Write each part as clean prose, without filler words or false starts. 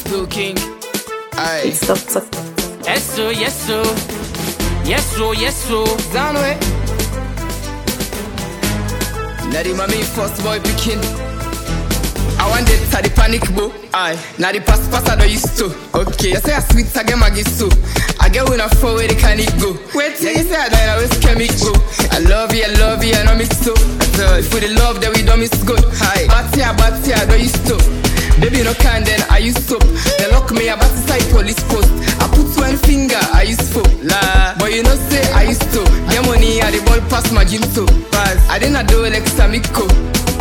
Blue King. Aye. It's Dr. Yes, so, yes, so. Yes, so, yes, so. Zanwe. Nadi mami first boy picking. I want it to the panic boo. Aye. Now the pass I don't used to. Okay. You say I sweet I get maggie so. I get when I fall where they can it go. Wait, yeah, you say I die, I always can it go. I love you, I know mix so. For the love that we don't miss good. Hi. But I don't used to. Baby no can then I use soap. They lock me about to side police post. I put one finger, I use soap. La. But you know say I used to. Get money at the ball pass my gym so. I didn't do like Samiko.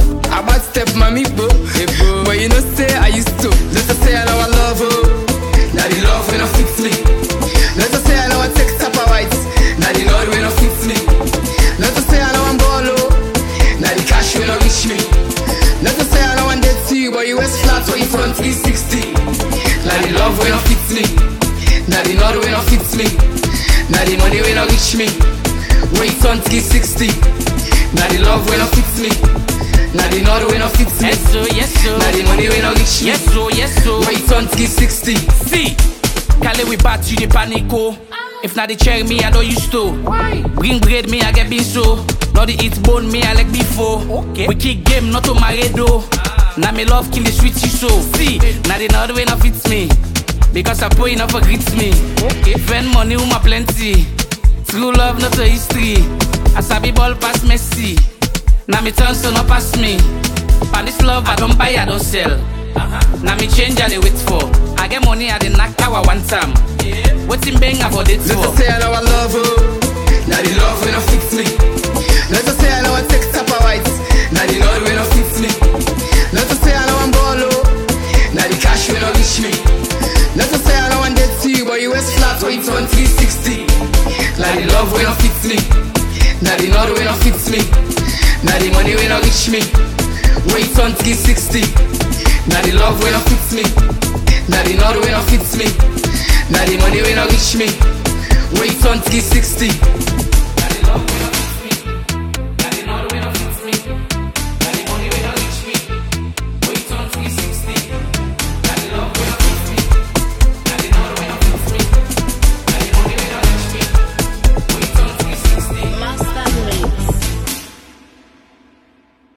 I bad step mommy bro. But you know say I used to. Let us say I know I love her. Now the love when I fix me. Let us say I know I take top of whites. Now the Lord when I fix me. Let us say I know I'm bolo. Now the cash when I reach me. Let us say I know I'm dead to you, but you was flat when you turn 360. Now the love when I fix me. Now the Lord when I fix me. Now the money when I reach me. When you turn 360. Now the love when I fix me. Now the Lord when I fix me. Yes, so, yes, so. Now the money when I reach me. Yes, so, yes, so. When you turn 360. See, Kale we bat you the panico. If not the check me, I don't used to. Why? Bring bread me, I get bean so. Not the eat bone me, I like before. Okay. We kick game, not to my do. Now me love kill the sweet so. See, now the Lord when I fits me. Because I pray enough for greets me. Okay. Spend money with my plenty. True love, not a history. I sabi ball pass Messi. Now me turn so not pass me. For this love I don't buy, I don't sell. Now me change I they wait for. I get money I dey knock tower one time. What's in bang about it Let for? us say I know I love her. Now the love when I fix me. Let us say I know I take top of whites. Now the Lord when I fix me. Let us say I know I'm bolo. Now the cash when I reach me. Let us say I know I'm dead to you, but you was flat when you turn 360. Now the love when I fix me. Now the Lord when I fix me. Now the money when I reach me. When you turn 360. Now the love when I fix me. Now the Lord when I fix me. Now the money when I reach me. When you turn 360.